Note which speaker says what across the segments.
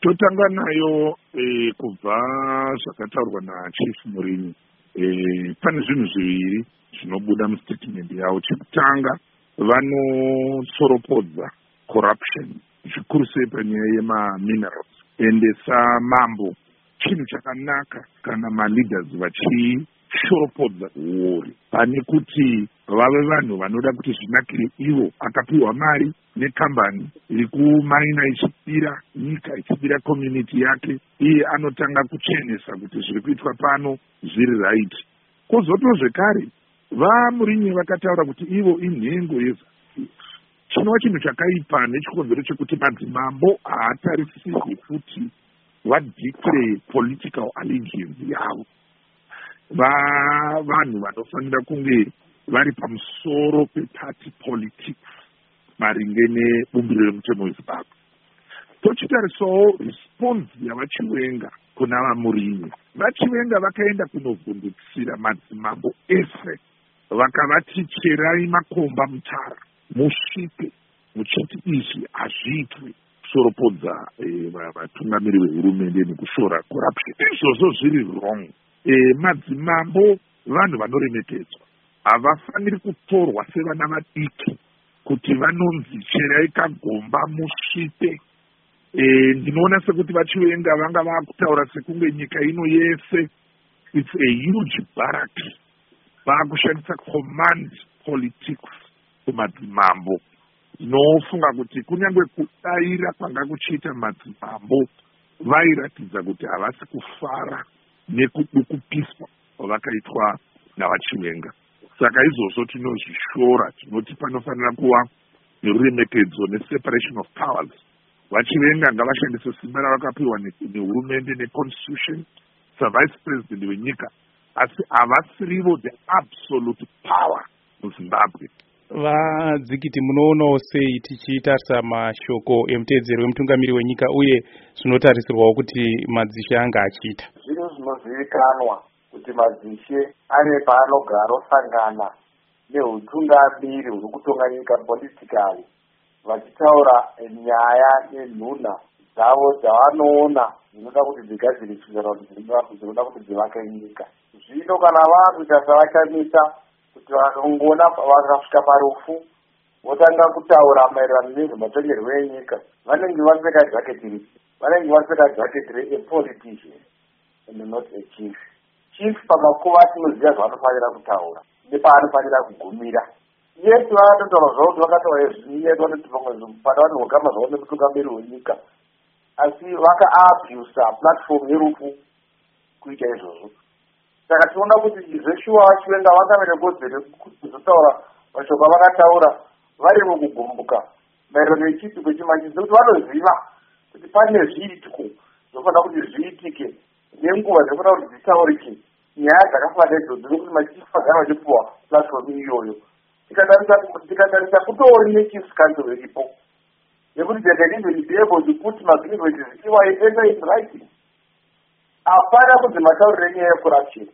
Speaker 1: Totanga nayo kubva zvakataurwa naChief Murinyi. Pane zvinhu zviviri zvinobuda mustatement yavo. Chekutanga, vanosoropodza corruption zvikuru sei panyaya yemaminerals. Ende samambo chinhu chakanaka kana maleaders vachishoropodza uori pane kuti vave vanhu vanoda kuti zvinakire ivo. Akapiwa mari nekambani iri kumaina ichibira nyika, ichibira community yake, iye anotanga kuchenesa kuti zviri kuitwa pano zviri right. Kozoto zvekare vaMurinyi vakataura kuti ivo inhengo yeZANU. Chinova chinhu chakaipa nechikonzero chekuti madzimambo haatarisirwi kuti vadeclare political allegiance yavo. Vanhu vanofanira kunge vari pamusoro peparty politics maringe nebumbiro remutemo weZimbabwe. Tochitarisawo response yavaChiwenga kuna vaMurinyi. VaChiwenga vakaenda kunovhundukisira madzimambo ese vakavati cherai makomba mutara musvike muchiti izvi hazviitwi kusoropodza vatungamiri vehurumende nekushora corruption. Izvozvo zviri wrong. Madzimambo vanhu vanoremekedzwa, havafaniri kutorwa sevana vadiki kuti vanonzi cherai kagomba musvite. Ndinoona sekuti vaChiwenga vanga vakutaura sekunge nyika ino yese it's a huge barrack. Vakushandisa command politics kumadzimambo. Ndinofunga kuti kunyange kudaira kwanga kuchiita madzimambo vairatidza kuti havasi kufara nekudukupiswa kwavakaitwa navaChiwenga. Saka izvozvo tinozvishora, tinoti panofanira kuva neruremekedzo neseparation of powers. VaChiwenga ngavashandise simba ravakapiwa nehurumende neconstitution savice president wenyika, asi havasirivo the absolute power muZimbabwe.
Speaker 2: Vadzikiti, munoonawo sei tichitarisa mashoko emuteedzeri wemutungamiri wenyika uye zvinotarisirwawo kuti madzishe anga achiita?
Speaker 3: Zvinhu zvinozivikanwa kuti madzishe ane paanogara osangana neutungamiri huri kutonga nyika politically, vachitaura nyaya nenhuna dzavo dzavanoona dzinoda kuti dzigadziriswe kana kuti dzinoda kuti dzivake nyika. Zvino kana vakuita savachamisa kuti vakangona vakasvika parufu votanga kutaura maererano nezvematongerwo enyika, vanenge vapfeka jaketi ripi? Vanenge vapfeka jaketi repolitician and not a chief. Chief pamakuva atinoziva zvavanofanira kutaura nepaanofanira kugumira. Yes, vakatotaura zvavo kuti vakataura zvinyeto kuti pana vanogama zvavo nemutungamiri wenyika, asi vakaabusa platform yerufu kuita izvozvo. Saka tinoona kuti zveshuwa vaChiwenga vanga nekodzero kuzotaura mashoko avakataura vari mukugumbuka maererano nechitiko chimanje, kuti vanoziva kuti pane zviitiko zvofanira kuti zviitike nenguva dzinofanira kuti dzitaurike nyaya dzakafanana idzodzo, nekuti machifu agara vachipuwa platform iyoyo. Tikatarisa kutori nechiefs council iripo nekuti they can even be able to put magrevances in writing. Hapana kuti matauriro enyaya yecorruption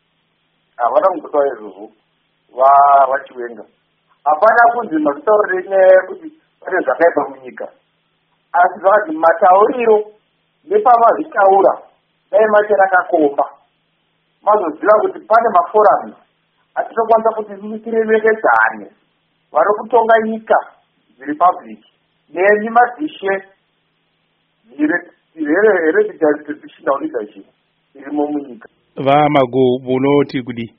Speaker 3: havana kungotaura izvozvo vaChiwenga. Hapana kunzi matauriro enyaya yekuti pane zvakaipa munyika, asi vakati matauriro nepamazvitaura dai machera kakomba mazoziva kuti pane maforums atinokwanisa kuti tiremekedzane vari kutonga nyika dziri public neni madzishe hereditary traditional leadership irimo munyika.
Speaker 2: VaMagu, munoti kudi?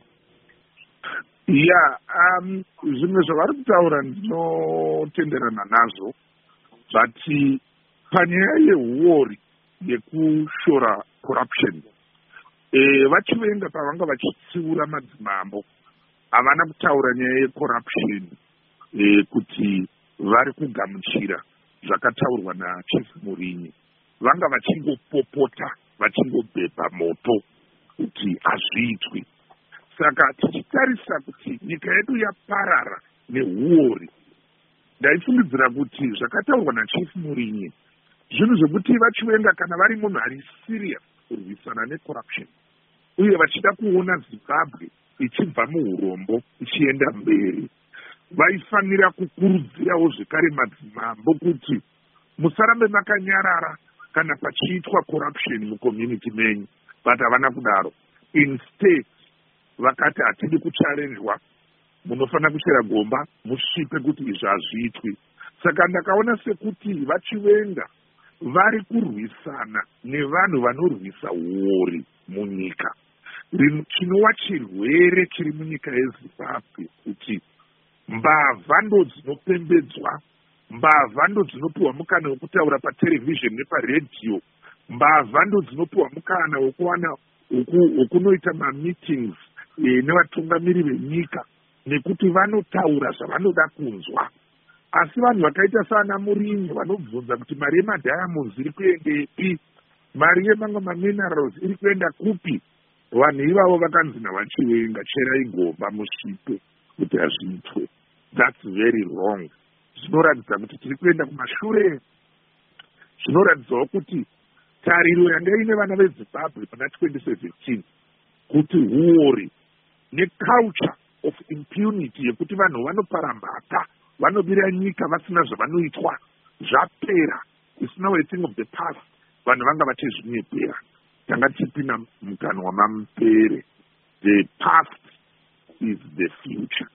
Speaker 1: Zvimwe zvavari kutaura ndinotenderana nazvo, zvati panyaya yehuori yekushora corruption, vaChiwenga pavanga vachitsiura madzimambo havana kutaura nyaya yecorruption kuti vari kugamuchira zvakataurwa naChief Murinyi. Vanga vachingopopota vachingobhebha moto kuti hazviitwi. Saka tichitarisa kuti nyika yedu yaparara nehuori, ndaifungidzira kuti zvakataurwa naChief Murinyi zvinhu zvokuti vaChiwenga kana vari munhu ari serious kurwisana necorruption uye vachida kuona Zimbabwe ichibva muurombo ichienda mberi, vaifanira kukurudzirawo zvekare madzimambo kuti musarambe makanyarara kana pachiitwa corruption mucommunity menyu, but havana kudaro. Instead vakati hatidi kuchallenjwa, munofanira kuchera gomba musvipe kuti izvi hazviitwi. Saka ndakaona sekuti vachivenga vari kurwisana nevanhu vanorwisa uori munyika. Chinova chirwere chiri munyika yeZimbabwe kuti mbavha ndo dzinopembedzwa, mbavha ndo dzinopiwa mukana wekutaura paterevhizheni neparedhiyo, mbavha ndo dzinopiwa mukana wekuwana wekunoita mameetings nevatungamiri venyika, nekuti vanotaura zvavanoda kunzwa. Asi vanhu vakaita sana Murimi vanobvunza kuti mari yemadiamonds iri kuendepi, mari yemamwe maminerals iri kuenda kupi, vanhu ivavo vakanzi navachivenga cherai gomba musvipe kuti hazviitwe. That's very wrong. Zvinoratidza kuti tiri kuenda kumashure. Zvinoratidzawo kuti tariro yanga ine vana veZimbabwe pana 2017 kuti huori neculture of impunity yekuti vanhu vanoparambata, vanobira nyika vasina zvavanoitwa, zvapera. It's now a thing of the past. Vanhu vanga vachizvinyepera. Tanga tichipinda mukanwa mamupere. The past is the future.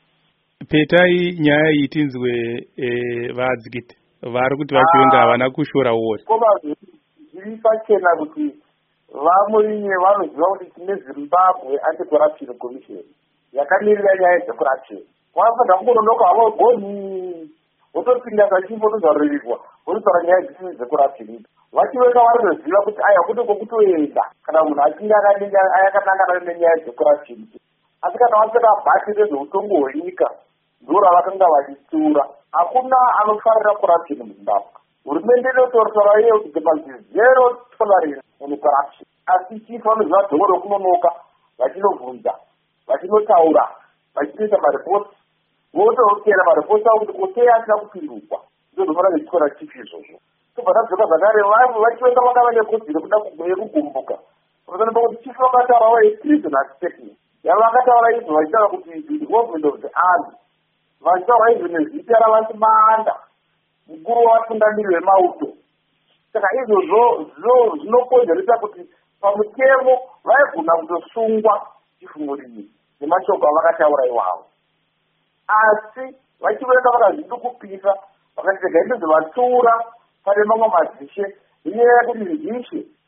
Speaker 2: Petai nyaya iyi tinzwe vadzikiti vari kuti vachivenga havana kushora uori.
Speaker 3: Koma zviri pachena kuti vamurinye vanoziva kuti tine Zimbabwe Anti-Corruption Commission yakamirira nyaya dzecorruption. Wafana kungononoka havagoni wotopinda kachimbotozarurirwa wototaura nyaya dzimwe dzecorruption. Vachivenga vanoziva kuti aya kuti kokutoenda kana munhu achinge ayakanangana nenyaya dzecorruption. Asi kana vasvika bhati rezveutongo hwenyika ndo ravakanga vachitsiura, hakuna anofarira corruption muZimbabwe. Hurumende inotaura iyo kuti zero tolerance on corruption. Asi chief vanoziva dhoko rokunonoka, vachinovhunza, vachinotaura, vachinoita maripoti, votokera maripoti avo kuti kotei asina kupindurwa. Ndozvofanira zvichikora chief izvozvo. Tobva tadzoka zvakare vachivenga vakava nekodzero yekuda yekugumbuka. Panopa kuti chief vakataurawo a-treasonous statement. Yava vakataura izvo vachitaura kuti the involvement of the army, vachitaura izvo nezita ravanti Maanda, mukuru wavatungamiri vemauto. Saka izvozvo zvinokonzeresa kuti pamutemo vaigona kutosungwa chifu Murimi nemashoko avakataura iwavo. Asi vachivenga vakazvidukupisa, vakati regai ndozvovatsiura pane mamwe mazishe, inyaya yekuti zishe